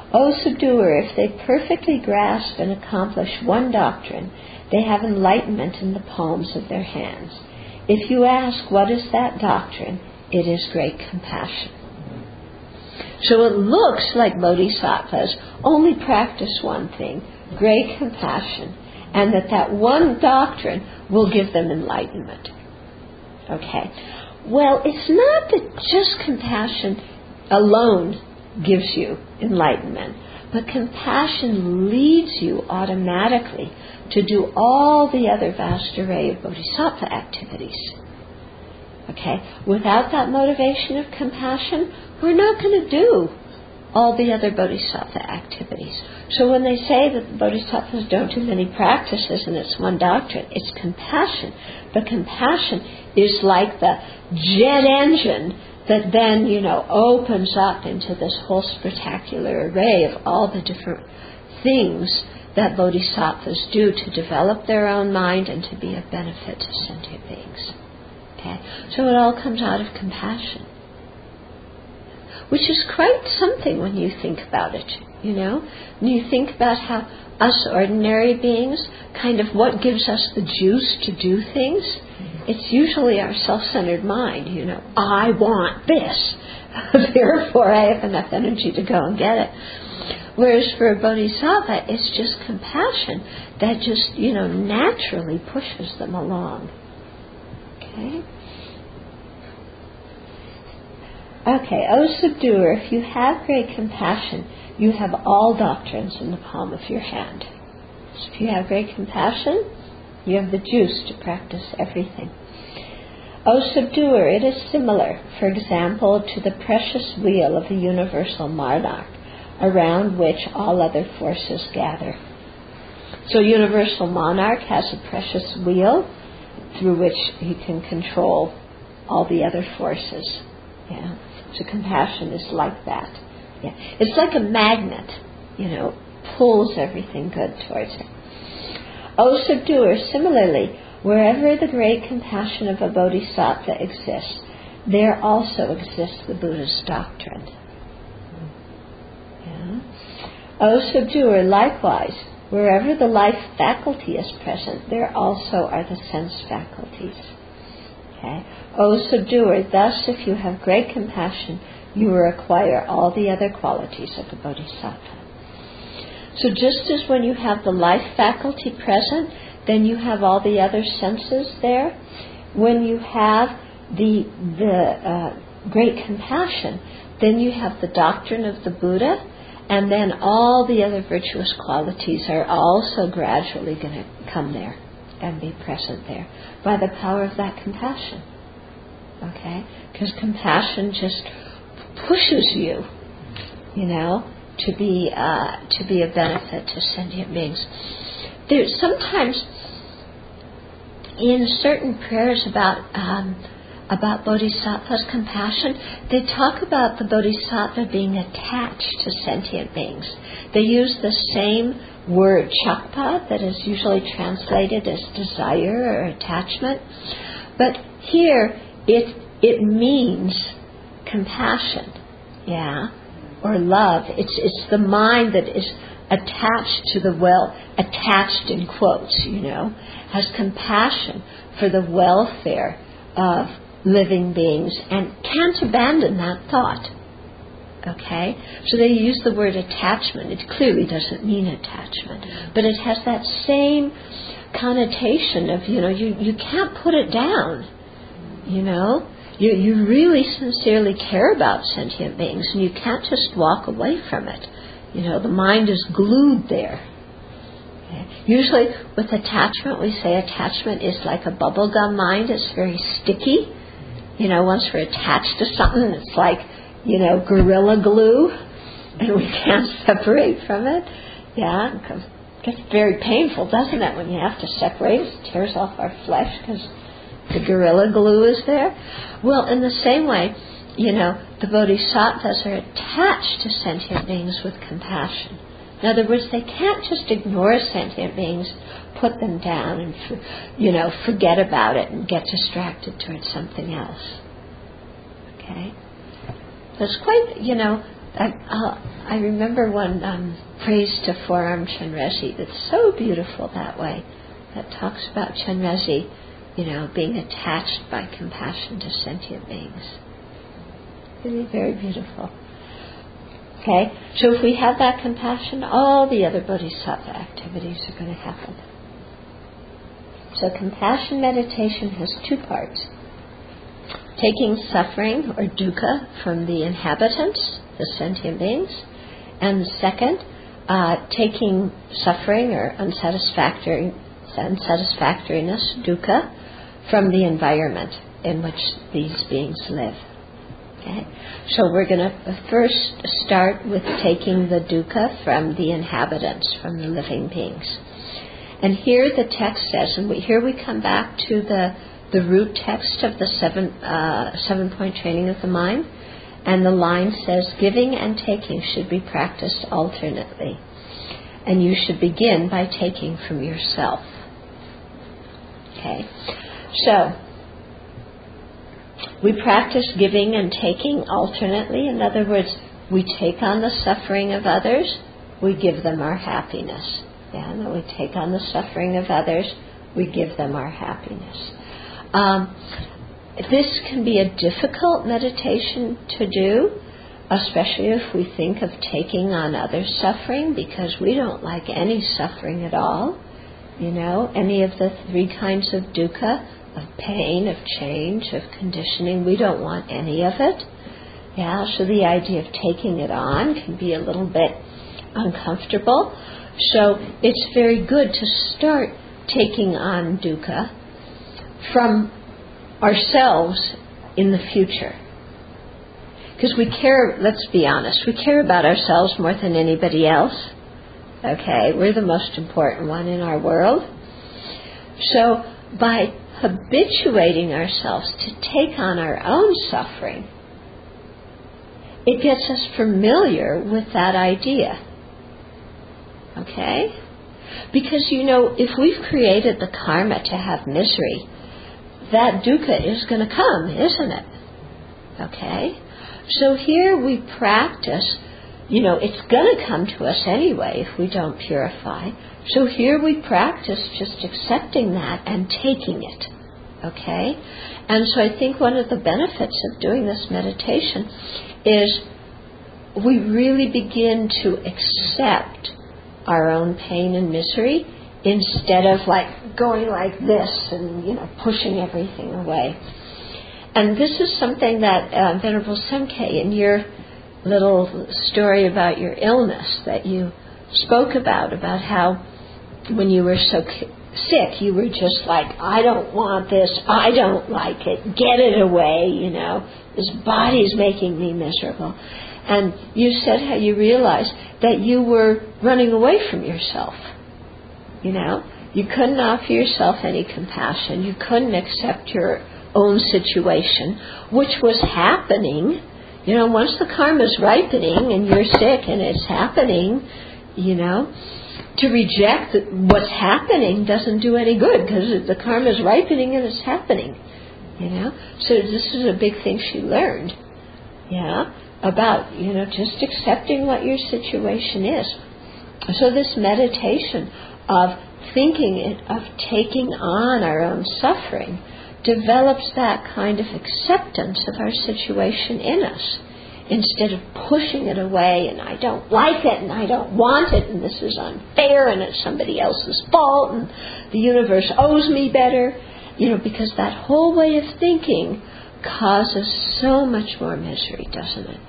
O subduer, if they perfectly grasp and accomplish one doctrine, they have enlightenment in the palms of their hands. If you ask, what is that doctrine? It is great compassion. So it looks like bodhisattvas only practice one thing, great compassion, and that that one doctrine will give them enlightenment. Okay. Well, it's not that just compassion alone gives you enlightenment, but compassion leads you automatically to do all the other vast array of bodhisattva activities. Okay? Without that motivation of compassion, we're not going to do all the other bodhisattva activities. So when they say that the bodhisattvas don't do many practices and it's one doctrine, it's compassion. But compassion is like the jet engine that then, you know, opens up into this whole spectacular array of all the different things that bodhisattvas do to develop their own mind and to be of benefit to sentient beings. Okay? So it all comes out of compassion, which is quite something when you think about it, you know? When you think about how us ordinary beings, kind of what gives us the juice to do things, it's usually our self-centered mind, you know, I want this, therefore I have enough energy to go and get it. Whereas for a bodhisattva, it's just compassion that just, you know, naturally pushes them along. Okay? Okay, O subduer, if you have great compassion, you have all doctrines in the palm of your hand. So if you have great compassion, you have the juice to practice everything. O subduer, it is similar, for example, to the precious wheel of the universal monarch, around which all other forces gather. So universal monarch has a precious wheel through which he can control all the other forces. Yeah. So compassion is like that. Yeah. It's like a magnet, you know, pulls everything good towards it. O subduer, similarly, wherever the great compassion of a bodhisattva exists, there also exists the Buddha's doctrine. Yeah. O subduer, likewise, wherever the life faculty is present, there also are the sense faculties. Okay. O subduer, thus if you have great compassion, you will acquire all the other qualities of a bodhisattva. So just as when you have the life faculty present, then you have all the other senses there. When you have the the uh, great compassion, then you have the doctrine of the Buddha, and then all the other virtuous qualities are also gradually going to come there and be present there by the power of that compassion. Okay? Because compassion just pushes you, you know, to be uh, to be a benefit to sentient beings. There sometimes in certain prayers about um, about bodhisattva's compassion, they talk about the bodhisattva being attached to sentient beings. They use the same word chakpa that is usually translated as desire or attachment, but here it it means compassion, yeah, or love. It's it's the mind that is attached to the well, attached in quotes, you know, has compassion for the welfare of living beings and can't abandon that thought. Okay? So they use the word attachment. It clearly doesn't mean attachment, but it has that same connotation of, you know, you, you can't put it down, you know. You, you really sincerely care about sentient beings and you can't just walk away from it. You know, the mind is glued there. Okay. Usually with attachment, we say attachment is like a bubblegum mind. It's very sticky. You know, once we're attached to something, it's like, you know, gorilla glue, and we can't separate from it. Yeah, it gets very painful, doesn't it, when you have to separate? It tears off our flesh because the gorilla glue is there. Well, in the same way, you know, the bodhisattvas are attached to sentient beings with compassion. In other words, they can't just ignore sentient beings, put them down and, you know, forget about it and get distracted towards something else. Okay? So it's quite, you know, I, uh, I remember one um, praise to Forearm Chenrezig that's so beautiful that way, that talks about Chenrezig, you know, being attached by compassion to sentient beings. Really very beautiful. Okay, so if we have that compassion, all the other bodhisattva activities are going to happen. So compassion meditation has two parts. Taking suffering or dukkha from the inhabitants, the sentient beings, and the second, uh, taking suffering or unsatisfactory, unsatisfactoriness, dukkha, from the environment in which these beings live. Okay? So we're going to first start with taking the dukkha from the inhabitants, from the living beings. And here the text says, and we, here we come back to the, the root text of the seven, uh, seven-point training of the mind, and the line says, giving and taking should be practiced alternately, and you should begin by taking from yourself. Okay, so we practice giving and taking alternately. In other words, we take on the suffering of others, we give them our happiness. Yeah, and then we take on the suffering of others, we give them our happiness. Um, this can be a difficult meditation to do, especially if we think of taking on others' suffering, because we don't like any suffering at all. You know, any of the three kinds of dukkha, of pain, of change, of conditioning, we don't want any of it. Yeah, so the idea of taking it on can be a little bit uncomfortable. So it's very good to start taking on dukkha from ourselves in the future. Because we care, let's be honest, we care about ourselves more than anybody else. Okay, we're the most important one in our world. So by habituating ourselves to take on our own suffering, it gets us familiar with that idea. Okay? Because, you know, if we've created the karma to have misery, that dukkha is going to come, isn't it? Okay? So here we practice, you know, it's going to come to us anyway if we don't purify. So here we practice just accepting that and taking it. Okay? And so I think one of the benefits of doing this meditation is we really begin to accept our own pain and misery instead of like going like this and, you know, pushing everything away. And this is something that uh, Venerable Semkye, in your little story about your illness that you spoke about, about how when you were so sick, you were just like, I don't want this, I don't like it, get it away, you know, this body's making me miserable. And you said how you realized that you were running away from yourself, you know. You couldn't offer yourself any compassion, you couldn't accept your own situation, which was happening. You know, once the karma's ripening and you're sick and it's happening, you know, to reject what's happening doesn't do any good because the karma's ripening and it's happening, you know. So this is a big thing she learned, yeah, about, you know, just accepting what your situation is. So this meditation of thinking it, of taking on our own suffering, develops that kind of acceptance of our situation in us, instead of pushing it away and I don't like it and I don't want it and this is unfair and it's somebody else's fault and the universe owes me better, you know, because that whole way of thinking causes so much more misery, doesn't it?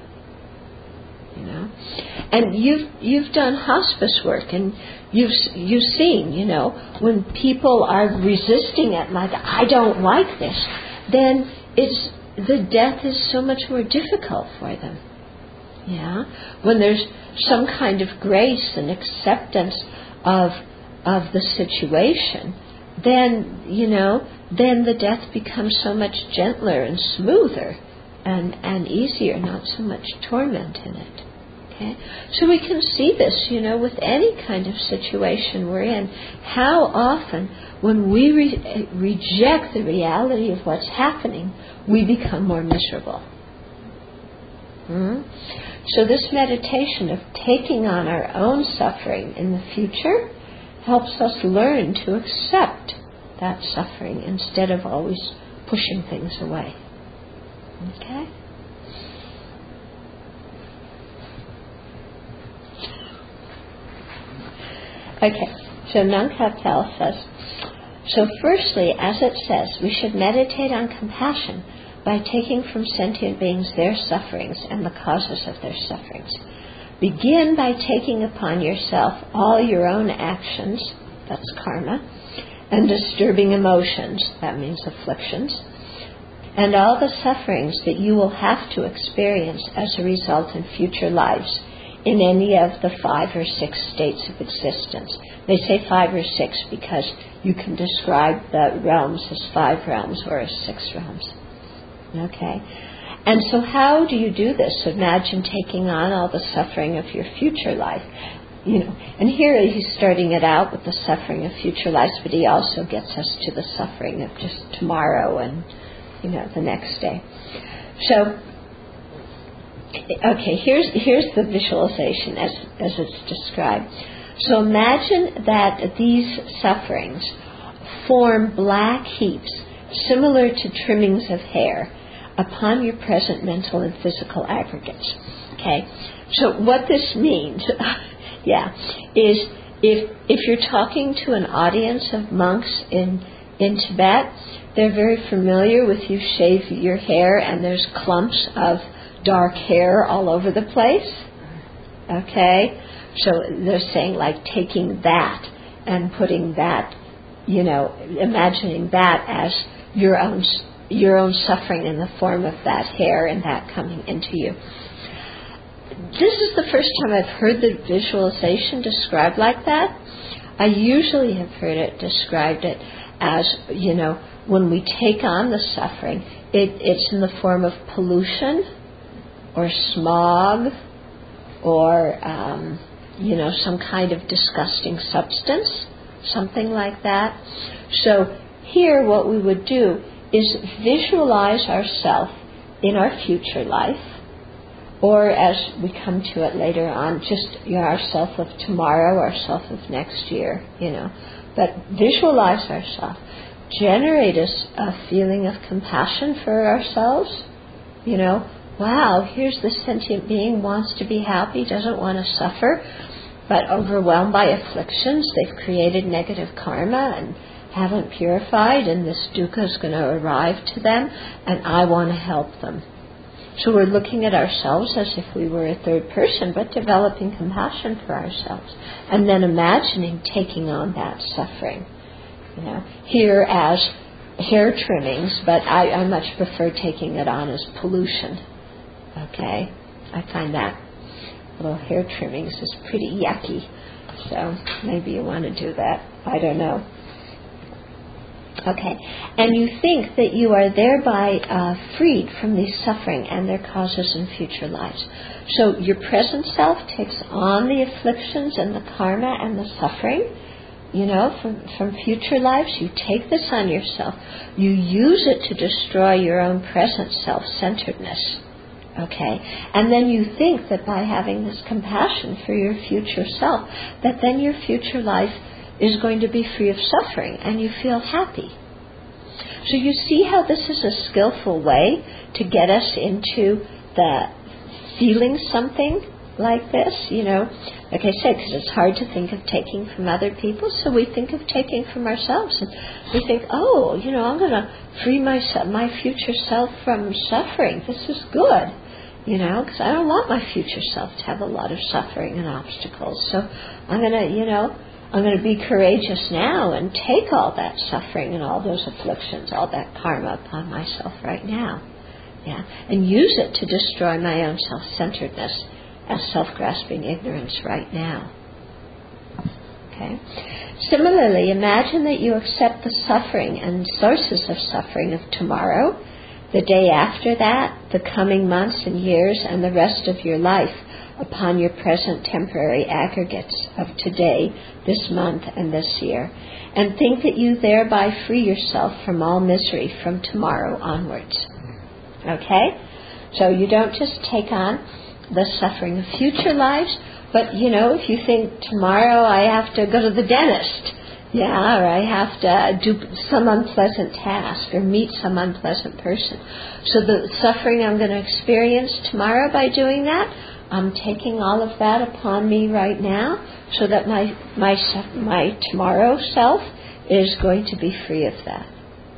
You know, and you've you've done hospice work and you've you've seen, you know, when people are resisting it, like I don't like this, then it's the death is so much more difficult for them. Yeah, when there's some kind of grace and acceptance of of the situation, then you know, then the death becomes so much gentler and smoother and and easier, not so much torment in it. Okay? So we can see this, you know, with any kind of situation we're in. How often, when we re- reject the reality of what's happening, we become more miserable. Hmm? So this meditation of taking on our own suffering in the future helps us learn to accept that suffering instead of always pushing things away. Okay? Okay, so Nang Kaptel says, so firstly, as it says, we should meditate on compassion by taking from sentient beings their sufferings and the causes of their sufferings. Begin by taking upon yourself all your own actions, that's karma, and disturbing emotions, that means afflictions, and all the sufferings that you will have to experience as a result in future lives in any of the five or six states of existence. They say five or six because you can describe the realms as five realms or as six realms. Okay? And so how do you do this? Imagine taking on all the suffering of your future life. You know, and here he's starting it out with the suffering of future lives, but he also gets us to the suffering of just tomorrow and, you know, the next day. So, okay, here's here's the visualization as as it's described. So imagine that these sufferings form black heaps similar to trimmings of hair upon your present mental and physical aggregates. Okay, so what this means, yeah, is if if you're talking to an audience of monks in in Tibet, they're very familiar with you shave your hair and there's clumps of dark hair all over the place. Okay, so they're saying like taking that and putting that, you know, imagining that as your own your own suffering in the form of that hair and that coming into you. This is the first time I've heard the visualization described like that. I usually have heard it described it as, you know, when we take on the suffering, it, it's in the form of pollution or smog or, um, you know, some kind of disgusting substance, something like that. So here what we would do is visualize ourselves in our future life, or as we come to it later on, just, you know, ourself of tomorrow, ourself of next year, you know. But visualize ourselves. Generate us a feeling of compassion for ourselves. You know, wow, here's this sentient being, wants to be happy, doesn't want to suffer, but overwhelmed by afflictions. They've created negative karma and haven't purified, and this dukkha is going to arrive to them, and I want to help them. So we're looking at ourselves as if we were a third person, but developing compassion for ourselves, and then imagining taking on that suffering. You know, here as hair trimmings, but I, I much prefer taking it on as pollution. Okay, I find that little hair trimmings is pretty yucky, so maybe you want to do that. I don't know. Okay, and you think that you are thereby uh, freed from these suffering and their causes in future lives. So your present self takes on the afflictions and the karma and the suffering, you know, from, from future lives. You take this on yourself. You use it to destroy your own present self-centeredness. Okay, and then you think that by having this compassion for your future self, that then your future life is going to be free of suffering and you feel happy. So you see how this is a skillful way to get us into the feeling something like this, you know, like I said, because it's hard to think of taking from other people, so we think of taking from ourselves, and we think, oh, you know, I'm going to free my, my future self from suffering. This is good, you know, because I don't want my future self to have a lot of suffering and obstacles, so I'm going to, you know, I'm going to be courageous now and take all that suffering and all those afflictions, all that karma upon myself right now. Yeah, and use it to destroy my own self-centeredness as self-grasping ignorance right now. Okay. Similarly, imagine that you accept the suffering and sources of suffering of tomorrow, the day after that, the coming months and years, and the rest of your life upon your present temporary aggregates of today, this month, and this year, and think that you thereby free yourself from all misery from tomorrow onwards. Okay? So you don't just take on the suffering of future lives. But, you know, if you think tomorrow I have to go to the dentist, yeah, or I have to do some unpleasant task or meet some unpleasant person. So the suffering I'm going to experience tomorrow by doing that, I'm taking all of that upon me right now so that my my my tomorrow self is going to be free of that.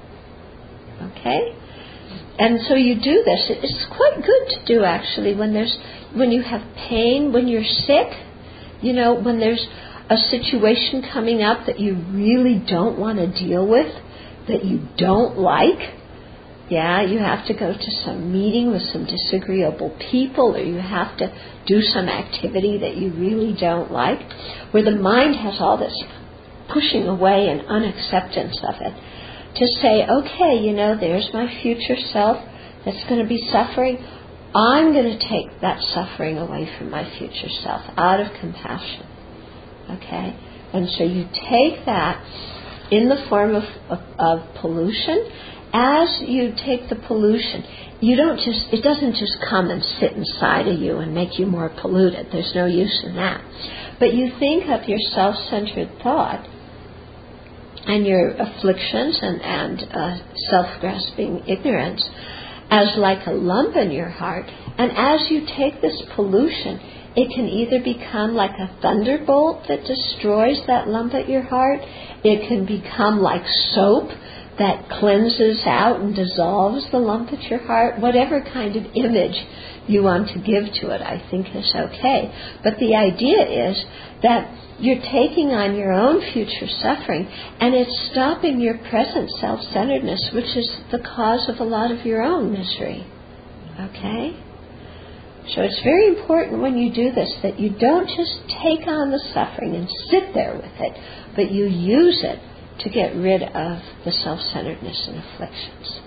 Okay? And so you do this. It's quite good to do, actually, when there's when you have pain, when you're sick, you know, when there's a situation coming up that you really don't want to deal with, that you don't like. Yeah, you have to go to some meeting with some disagreeable people, or you have to do some activity that you really don't like, where the mind has all this pushing away and unacceptance of it. To say, okay, you know, there's my future self that's going to be suffering. I'm going to take that suffering away from my future self out of compassion. Okay? And so you take that in the form of, of, of pollution. As you take the pollution, you don't just, it doesn't just come and sit inside of you and make you more polluted. There's no use in that. But you think of your self-centered thought and your afflictions and, and uh, self-grasping ignorance as like a lump in your heart. And as you take this pollution, it can either become like a thunderbolt that destroys that lump at your heart. It can become like soap that cleanses out and dissolves the lump at your heart. Whatever kind of image you want to give to it, I think is okay. But the idea is that you're taking on your own future suffering, and it's stopping your present self-centeredness, which is the cause of a lot of your own misery. Okay? So it's very important when you do this that you don't just take on the suffering and sit there with it, but you use it to get rid of the self-centeredness and afflictions.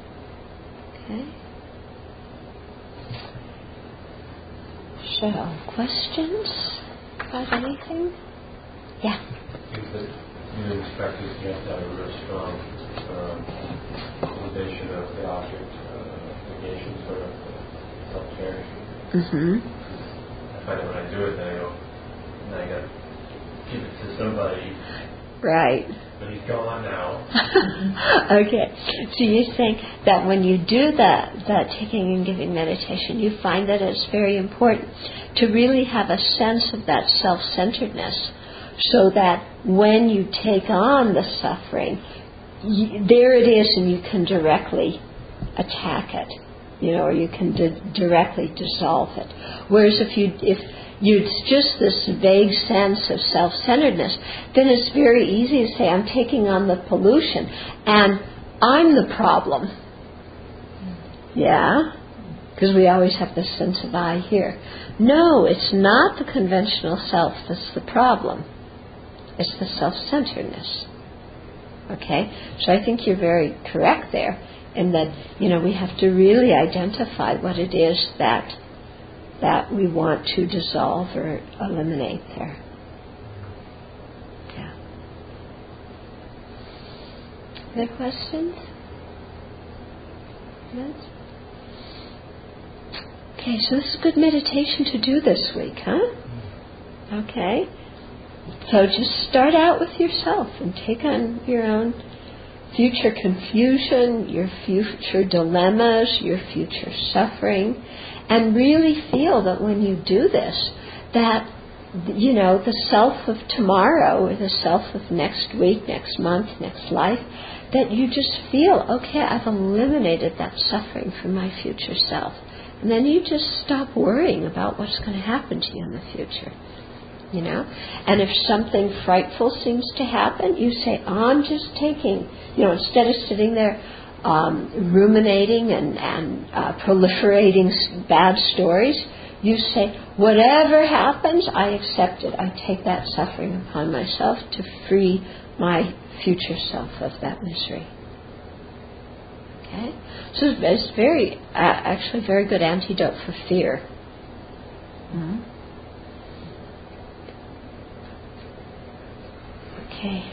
Okay? So, questions about anything? Yeah. In this practice, you have to have a real strong um, realization of the object, uh, negation, sort of self-care. Mm-hmm. I find that when I do it, then I go, now I got to give it to somebody. Right. But he's gone now. Okay. So you're saying that when you do that, that taking and giving meditation, you find that it's very important to really have a sense of that self-centeredness, so that when you take on the suffering, you, there it is, and you can directly attack it, you know, or you can di- directly dissolve it. Whereas if you if you it's just this vague sense of self-centeredness, then it's very easy to say, I'm taking on the pollution, and I'm the problem. Yeah? Because we always have this sense of I here. No, it's not the conventional self that's the problem. It's the self-centeredness. Okay? So I think you're very correct there, in that, you know, we have to really identify what it is that that we want to dissolve or eliminate there. Yeah. Other questions? Yes? Okay, so this is good meditation to do this week, huh? Okay. So just start out with yourself and take on your own future confusion, your future dilemmas, your future suffering, and really feel that when you do this, that, you know, the self of tomorrow or the self of next week, next month, next life, that you just feel, okay, I've eliminated that suffering from my future self. And then you just stop worrying about what's going to happen to you in the future. You know, and if something frightful seems to happen, you say, oh, I'm just taking, you know, instead of sitting there um, ruminating and, and uh, proliferating bad stories, you say, whatever happens, I accept it. I take that suffering upon myself to free my future self of that misery. Okay? So it's very, uh, actually very good antidote for fear. Mm-hmm. Okay.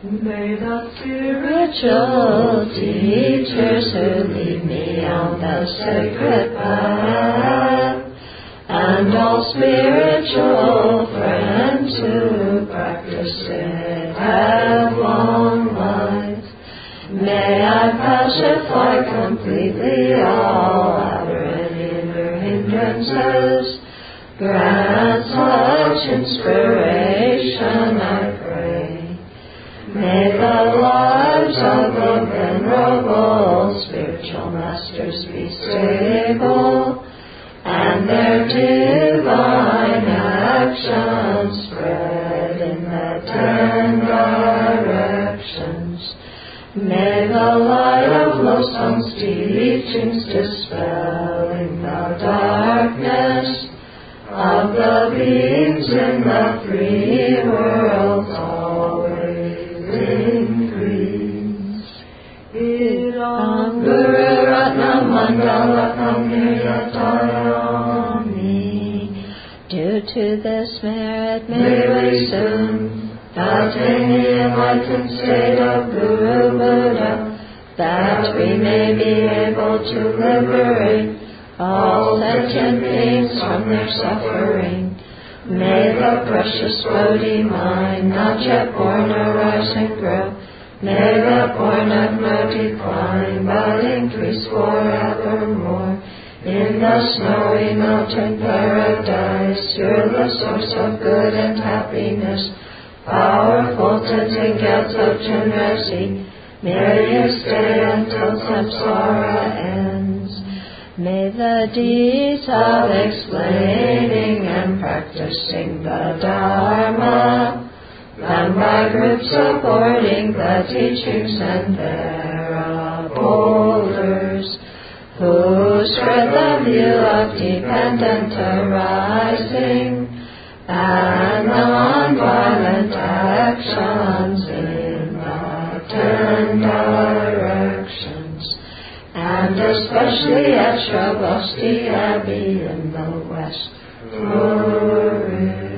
May the spiritual teachers who lead me on the sacred path, and all spiritual friends who practice it have long life. May I pacify completely all outer and inner hindrances. Grant such inspiration, I pray. May the lives of the venerable spiritual masters be stable, and their divine actions spread in the ten directions. May the light of Losong's teachings dispelling the darkness of the beings in the three worlds always increase. Idam Guru Ratna Mandala Kamniyatayami. Due to this merit may we soon attain the enlightened state of Guru Buddha, that we may be able to liberate all sentient beings from their suffering. May the precious Bodhi mind, not yet born, arise and grow. May the born of no decline, but increase forevermore. In the snowy mountain paradise, you're the source of good and happiness, powerful to take out of Chenrezig. May you stay until samsara ends. May the deeds of explaining and practicing the Dharma, done by groups supporting the teachings and their upholders, who spread the view of dependent arising and non-violent actions in the ten directions, and especially at Shravosti Abbey in the West. Glory.